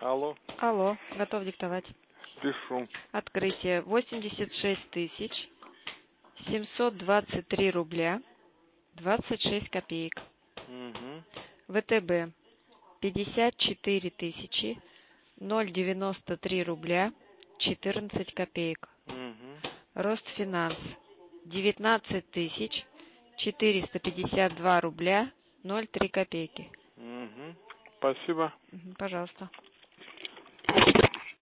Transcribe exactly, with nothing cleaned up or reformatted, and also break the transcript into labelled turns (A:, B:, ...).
A: Алло.
B: Алло, готов диктовать.
A: Пишу.
B: Открытие восемьдесят шесть тысяч семьсот двадцать три рубля двадцать шесть копеек.
A: Угу.
B: ВТБ пятьдесят четыре тысячи ноль девяносто три рубля четырнадцать копеек.
A: Угу.
B: Росфинанс девятнадцать тысяч четыреста пятьдесят два рубля ноль три копейки.
A: Угу. Спасибо.
B: Мгм, пожалуйста.